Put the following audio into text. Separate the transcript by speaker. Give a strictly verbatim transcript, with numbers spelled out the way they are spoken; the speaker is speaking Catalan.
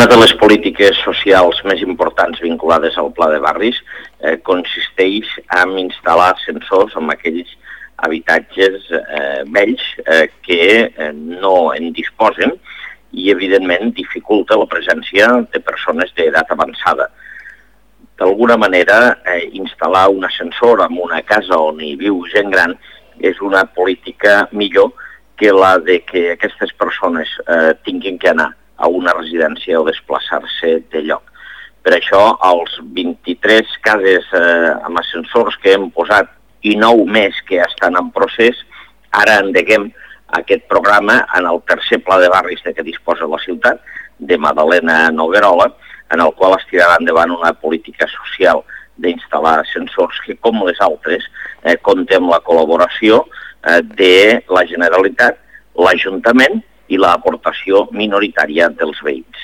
Speaker 1: Una de les polítiques socials més importants vinculades al Pla de Barris eh, consisteix en instal·lar ascensors en aquells habitatges eh, vells eh, que eh, no en disposen i, evidentment, dificulta la presència de persones d'edat avançada. D'alguna manera, eh, instal·lar un ascensor en una casa on hi viu gent gran és una política millor que la de que aquestes persones eh, tinguin que anar a una residència o desplaçar-se de lloc. Per això, els vint-i-tres cases eh, amb ascensors que hem posat i nou més que estan en procés, ara endeguem aquest programa en el tercer pla de barris de què disposa la ciutat, de Madalena Noguerola, en el qual es tirarà endavant una política social d'instal·lar ascensors que, com les altres, eh, compta amb la col·laboració eh, de la Generalitat, l'Ajuntament i l'aportació minoritària dels veïns.